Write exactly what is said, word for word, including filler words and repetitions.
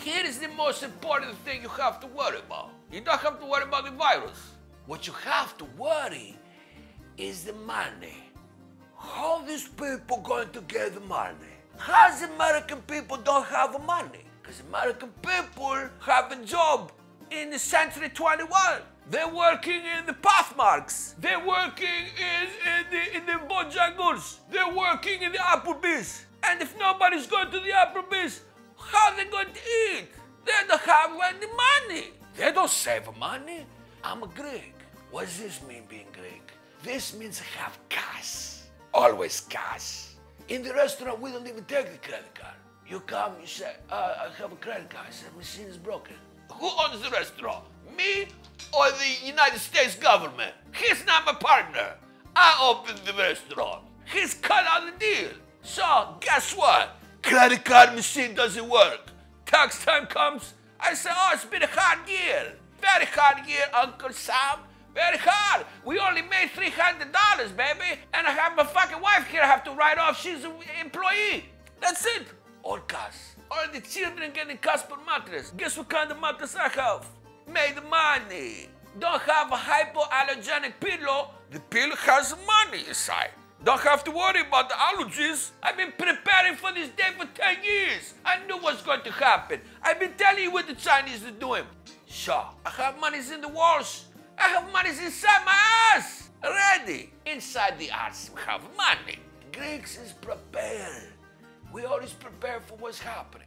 Here is the most important thing you have to worry about. You don't have to worry about the virus. What you have to worry is the money. How these people going to get the money? How the American people don't have money? Because American people have a job in the century twenty-one. They're working in the Pathmarks. They're working in, in the, in the Bojangles. They're working in the Applebee's. And if nobody's going to the Applebee's, how are they going to eat? They don't have any money. They don't save money. I'm a Greek. What does this mean, being Greek? This means I have cash. Always cash. In the restaurant, we don't even take the credit card. You come, you say, uh, I have a credit card. I say, machine is broken. Who owns the restaurant? Me or the United States government? He's not my partner. I opened the restaurant. He's cut out the deal. So, guess what? Credit card machine doesn't work. Tax time comes, I say, oh, it's been a hard year. Very hard year, Uncle Sam. Very hard. We only made three hundred dollars, baby. And I have my fucking wife here I have to write off. She's an employee. That's it. All cash. All the children getting Casper mattress. Guess what kind of mattress I have? Made money. Don't have a hypoallergenic pillow. The pillow has money inside. Don't have to worry about the allergies. I've been preparing for this day for ten years. I knew what's going to happen. I've been telling you what the Chinese are doing. Sure, I have monies in the walls. I have monies inside my ass. Ready. Inside the ass, we have money. Greeks is prepared. We always prepare for what's happening.